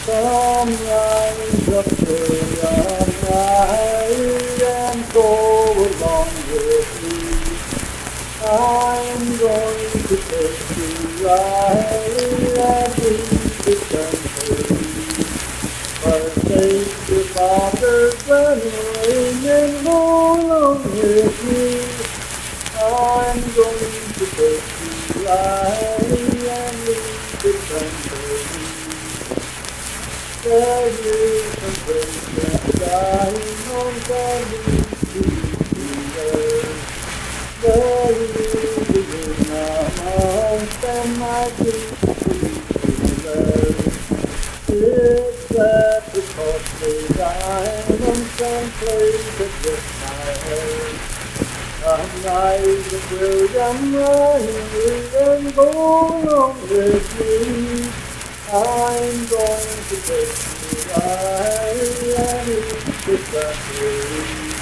Sunrise up the night and go along with me. I'm going to take you right and lead the country. But take your father's ring and go along with me. I'm going to take you right and lead the country. There is a place dying on Sunday Tuesday. There is a room I'll spend my Tuesday. It's at the costly diamond someplace that just my head. Come rise of William Riley and go along with me. I'm going to take you right and lead the country.